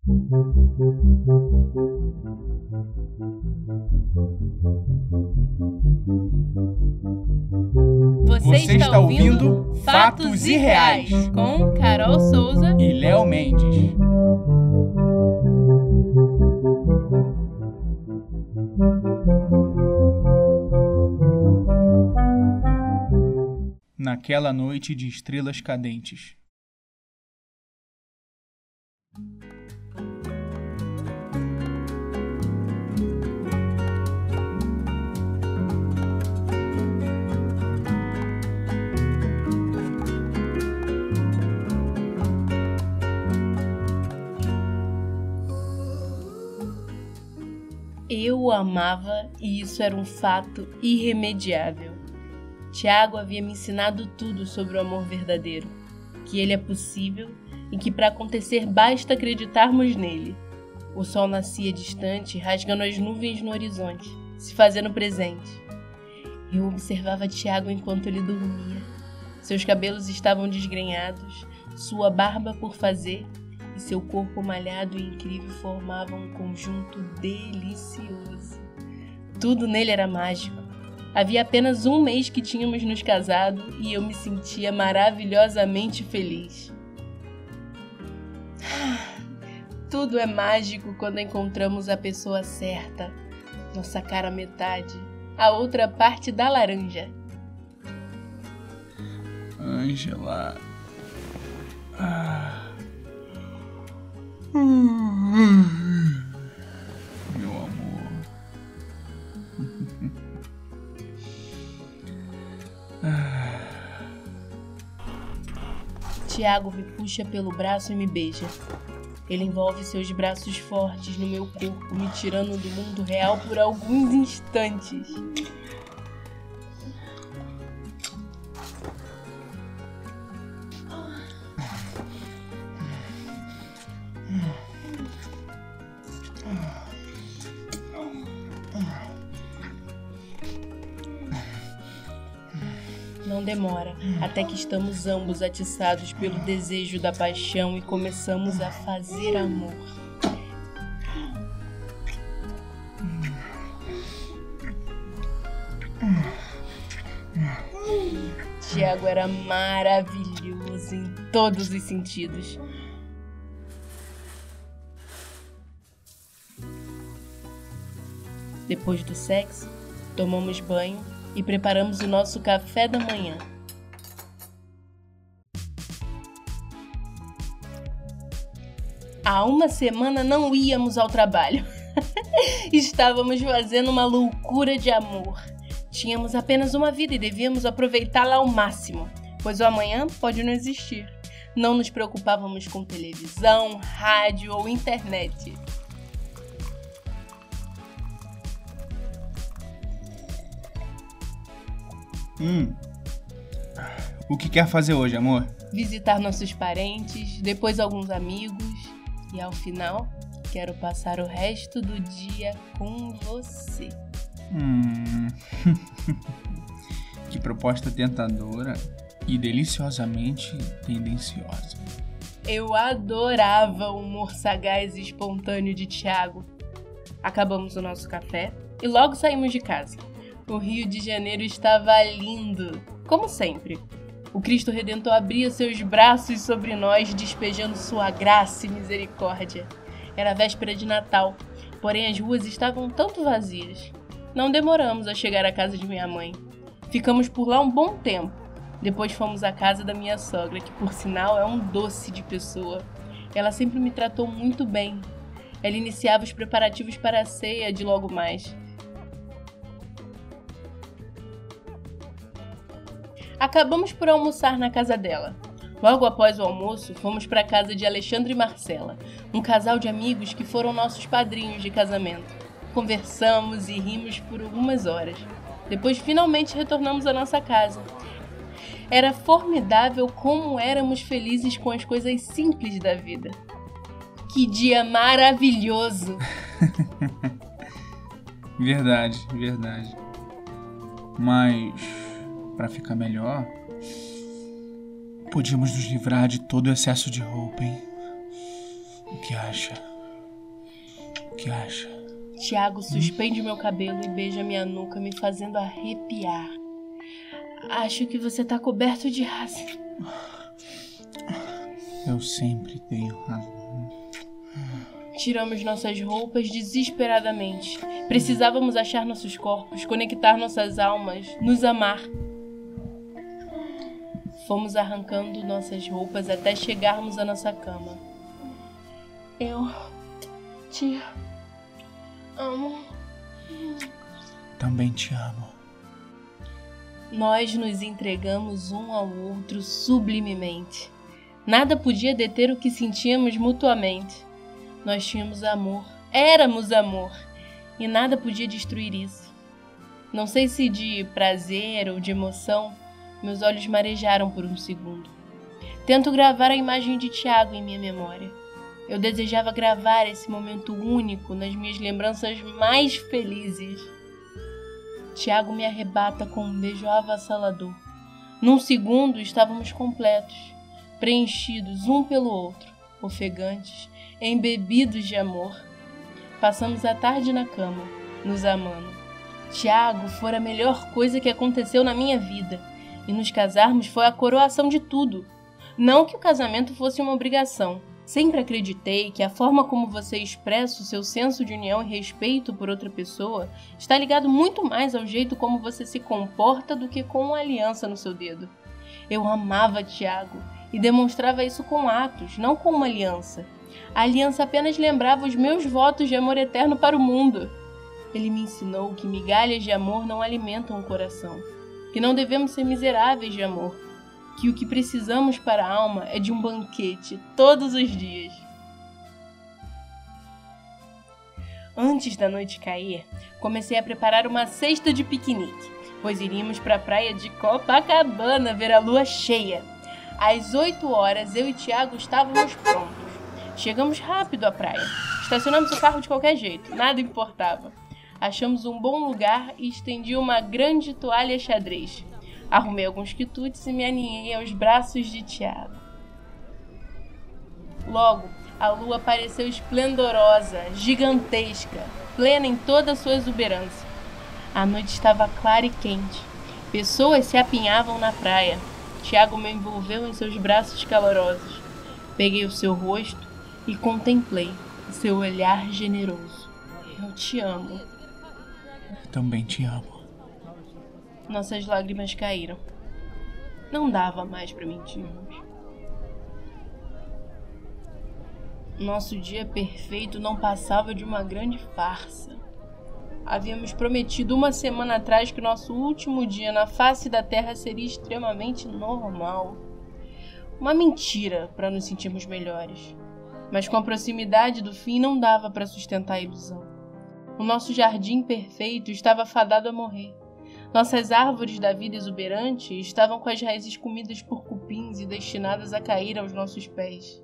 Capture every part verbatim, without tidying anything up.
Você, Você está, está ouvindo Fatos Irreais com Carol Souza e Léo Mendes. Naquela noite de estrelas cadentes. Eu o amava e isso era um fato irremediável. Tiago havia me ensinado tudo sobre o amor verdadeiro, que ele é possível e que para acontecer basta acreditarmos nele. O sol nascia distante, rasgando as nuvens no horizonte, se fazendo presente. Eu observava Tiago enquanto ele dormia. Seus cabelos estavam desgrenhados, sua barba por fazer, e seu corpo malhado e incrível formavam um conjunto delicioso. Tudo nele era mágico. Havia apenas um mês que tínhamos nos casado e eu me sentia maravilhosamente feliz. Tudo é mágico quando encontramos a pessoa certa, nossa cara metade, a outra parte da laranja. Ângela. Ah. Meu amor. Tiago me puxa pelo braço e me beija. Ele envolve seus braços fortes no meu corpo, me tirando do mundo real por alguns instantes. Não demora, até que estamos ambos atiçados pelo desejo da paixão e começamos a fazer amor. Tiago era maravilhoso em todos os sentidos. Depois do sexo, tomamos banho e preparamos o nosso café da manhã. Há uma semana não íamos ao trabalho. Estávamos fazendo uma loucura de amor. Tínhamos apenas uma vida e devíamos aproveitá-la ao máximo, pois o amanhã pode não existir. Não nos preocupávamos com televisão, rádio ou internet. Hum. O que quer fazer hoje, amor? Visitar nossos parentes, depois alguns amigos e ao final quero passar o resto do dia com você. Hum. Que proposta tentadora e deliciosamente tendenciosa. Eu adorava o humor sagaz e espontâneo de Tiago. Acabamos o nosso café e logo saímos de casa. O Rio de Janeiro estava lindo, como sempre. O Cristo Redentor abria seus braços sobre nós, despejando sua graça e misericórdia. Era véspera de Natal, porém as ruas estavam tanto vazias. Não demoramos a chegar à casa de minha mãe. Ficamos por lá um bom tempo. Depois fomos à casa da minha sogra, que por sinal é um doce de pessoa. Ela sempre me tratou muito bem. Ela iniciava os preparativos para a ceia de logo mais. Acabamos por almoçar na casa dela. Logo após o almoço, fomos para a casa de Alexandre e Marcela, um casal de amigos que foram nossos padrinhos de casamento. Conversamos e rimos por algumas horas. Depois, finalmente, retornamos à nossa casa. Era formidável como éramos felizes com as coisas simples da vida. Que dia maravilhoso! Verdade, verdade. Mas, para ficar melhor, podíamos nos livrar de todo o excesso de roupa, hein? O que acha? O que acha? Tiago suspende meu cabelo e beija minha nuca, me fazendo arrepiar. Acho que você tá coberto de razão. Eu sempre tenho razão. Tiramos nossas roupas desesperadamente. Precisávamos achar nossos corpos, conectar nossas almas, nos amar. Fomos arrancando nossas roupas até chegarmos à nossa cama. Eu te amo. Também te amo. Nós nos entregamos um ao outro sublimemente. Nada podia deter o que sentíamos mutuamente. Nós tínhamos amor, éramos amor, e nada podia destruir isso. Não sei se de prazer ou de emoção, meus olhos marejaram por um segundo. Tento gravar a imagem de Tiago em minha memória. Eu desejava gravar esse momento único nas minhas lembranças mais felizes. Tiago me arrebata com um beijo avassalador. Num segundo estávamos completos, preenchidos um pelo outro, ofegantes, embebidos de amor. Passamos a tarde na cama, nos amando. Tiago fora a melhor coisa que aconteceu na minha vida, e nos casarmos foi a coroação de tudo. Não que o casamento fosse uma obrigação. Sempre acreditei que a forma como você expressa o seu senso de união e respeito por outra pessoa está ligado muito mais ao jeito como você se comporta do que com uma aliança no seu dedo. Eu amava Tiago e demonstrava isso com atos, não com uma aliança. A aliança apenas lembrava os meus votos de amor eterno para o mundo. Ele me ensinou que migalhas de amor não alimentam o coração, que não devemos ser miseráveis de amor, que o que precisamos para a alma é de um banquete todos os dias. Antes da noite cair, comecei a preparar uma cesta de piquenique, pois iríamos para a praia de Copacabana ver a lua cheia. Às oito horas, eu e Tiago estávamos prontos. Chegamos rápido à praia. Estacionamos o carro de qualquer jeito, nada importava. Achamos um bom lugar e estendi uma grande toalha xadrez. Arrumei alguns quitutes e me aninhei aos braços de Tiago. Logo, a lua apareceu esplendorosa, gigantesca, plena em toda a sua exuberância. A noite estava clara e quente. Pessoas se apinhavam na praia. Tiago me envolveu em seus braços calorosos. Peguei o seu rosto e contemplei o seu olhar generoso. Eu te amo. Eu também te amo. Nossas lágrimas caíram. Não dava mais para mentirmos. Nosso dia perfeito não passava de uma grande farsa. Havíamos prometido uma semana atrás que nosso último dia na face da terra seria extremamente normal. Uma mentira para nos sentirmos melhores. Mas com a proximidade do fim não dava para sustentar a ilusão. O nosso jardim perfeito estava fadado a morrer. Nossas árvores da vida exuberante estavam com as raízes comidas por cupins e destinadas a cair aos nossos pés.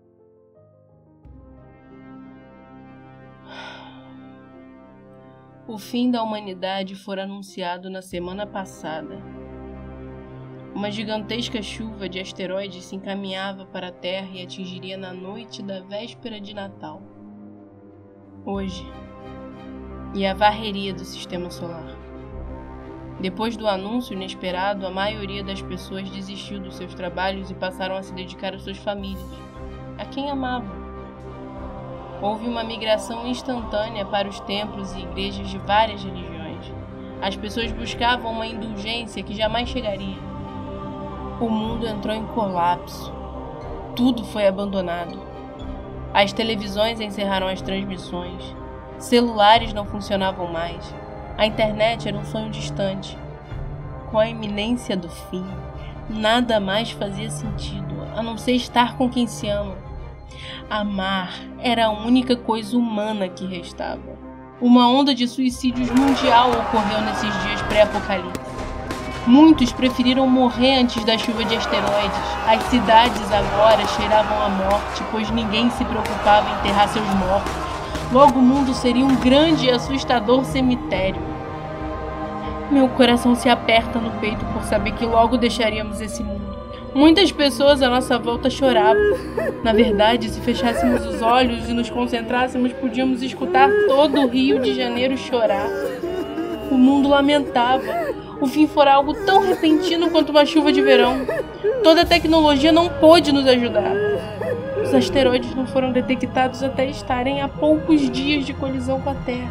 O fim da humanidade fora anunciado na semana passada. Uma gigantesca chuva de asteroides se encaminhava para a Terra e atingiria na noite da véspera de Natal. Hoje, e a varreria do sistema solar. Depois do anúncio inesperado, a maioria das pessoas desistiu dos seus trabalhos e passaram a se dedicar às suas famílias, a quem amavam. Houve uma migração instantânea para os templos e igrejas de várias religiões. As pessoas buscavam uma indulgência que jamais chegaria. O mundo entrou em colapso. Tudo foi abandonado. As televisões encerraram as transmissões. Celulares não funcionavam mais. A internet era um sonho distante. Com a iminência do fim, nada mais fazia sentido, a não ser estar com quem se ama. Amar era a única coisa humana que restava. Uma onda de suicídios mundial ocorreu nesses dias pré-apocalípticos. Muitos preferiram morrer antes da chuva de asteroides. As cidades agora cheiravam a morte, pois ninguém se preocupava em enterrar seus mortos. Logo o mundo seria um grande e assustador cemitério. Meu coração se aperta no peito por saber que logo deixaríamos esse mundo. Muitas pessoas à nossa volta choravam. Na verdade, se fechássemos os olhos e nos concentrássemos, podíamos escutar todo o Rio de Janeiro chorar. O mundo lamentava. O fim fora algo tão repentino quanto uma chuva de verão. Toda a tecnologia não pôde nos ajudar. Os asteroides não foram detectados até estarem a poucos dias de colisão com a Terra.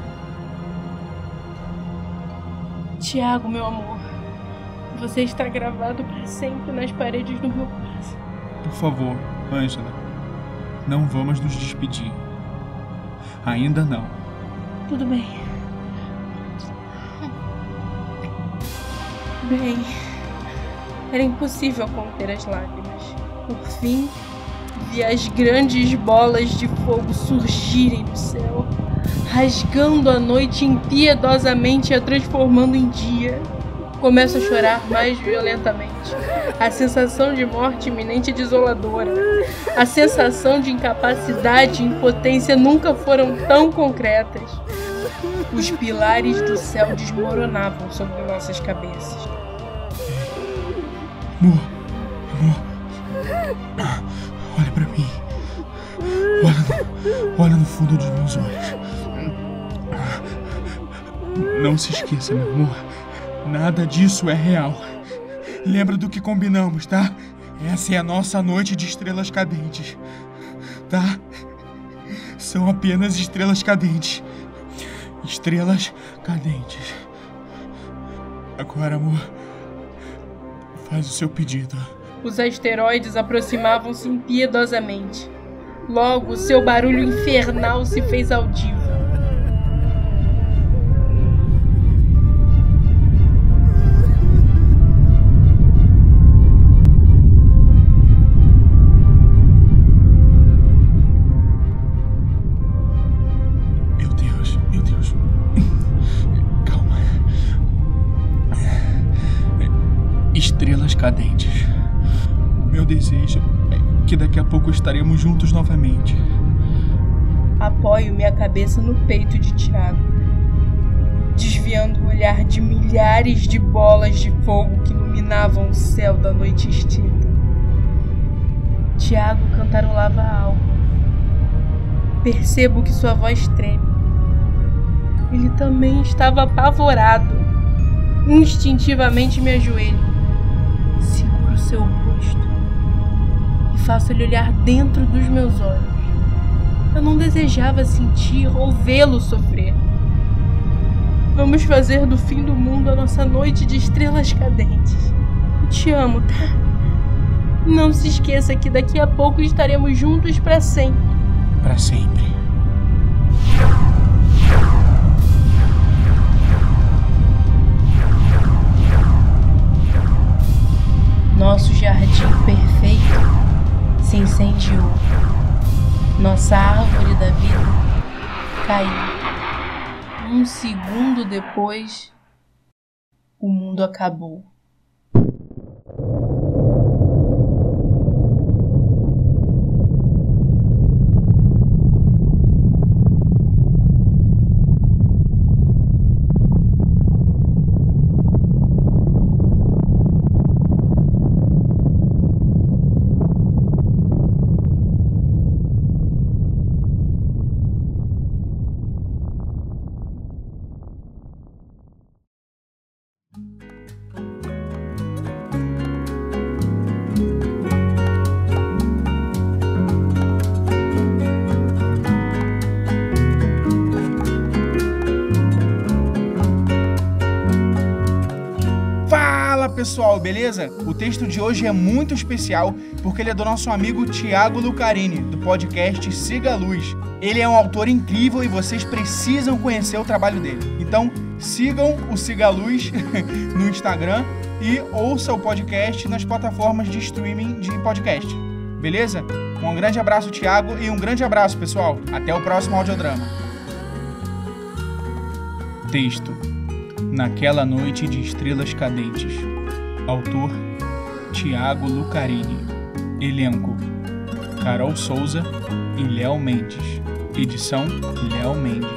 Tiago, meu amor, você está gravado para sempre nas paredes do meu coração. Por favor, Ângela, não vamos nos despedir. Ainda não. Tudo bem. Bem, era impossível conter as lágrimas. Por fim, vi as grandes bolas de fogo surgirem do céu, rasgando a noite impiedosamente e a transformando em dia. Começo a chorar mais violentamente. A sensação de morte iminente é desoladora. A sensação de incapacidade e impotência nunca foram tão concretas. Os pilares do céu desmoronavam sobre nossas cabeças. Amor, amor, olha pra mim. Olha no, olha no fundo dos meus olhos. Não se esqueça, meu amor. Nada disso é real. Lembra do que combinamos, tá? Essa é a nossa noite de estrelas cadentes, tá? São apenas estrelas cadentes. Estrelas cadentes. Agora, amor, faz o seu pedido. Os asteroides aproximavam-se impiedosamente. Logo, seu barulho infernal se fez audível. Estrelas cadentes. O meu desejo é que daqui a pouco estaremos juntos novamente. Apoio minha cabeça no peito de Tiago, desviando o olhar de milhares de bolas de fogo que iluminavam o céu da noite extinta. Tiago cantarolava algo. Percebo que sua voz treme. Ele também estava apavorado. Instintivamente me ajoelho. Seguro seu rosto e faço ele olhar dentro dos meus olhos. Eu não desejava sentir ou vê-lo sofrer. Vamos fazer do fim do mundo a nossa noite de estrelas cadentes. Eu te amo, tá? Não se esqueça que daqui a pouco estaremos juntos para sempre. Para sempre. Nosso jardim perfeito se incendiou. Nossa árvore da vida caiu. Um segundo depois, o mundo acabou. Pessoal, beleza? O texto de hoje é muito especial porque ele é do nosso amigo Tiago Lucarini, do podcast Siga a Luz. Ele é um autor incrível e vocês precisam conhecer o trabalho dele. Então, sigam o Siga a Luz no Instagram e ouçam o podcast nas plataformas de streaming de podcast. Beleza? Um grande abraço, Tiago, e um grande abraço, pessoal. Até o próximo audiodrama. Texto: Naquela Noite de Estrelas Cadentes. Autor: Tiago Lucarini. Elenco: Carol Souza e Léo Mendes. Edição: Léo Mendes.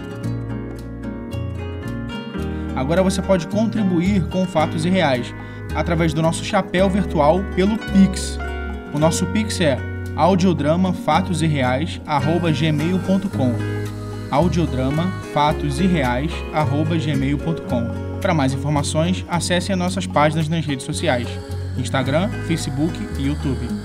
Agora você pode contribuir com fatos irreais. através do nosso chapéu virtual pelo Pix. O nosso Pix é audiodramafatosirreais arroba gmail ponto com audiodramafatosirreais arroba gmail ponto com. Para mais informações, acesse as nossas páginas nas redes sociais: Instagram, Facebook e YouTube.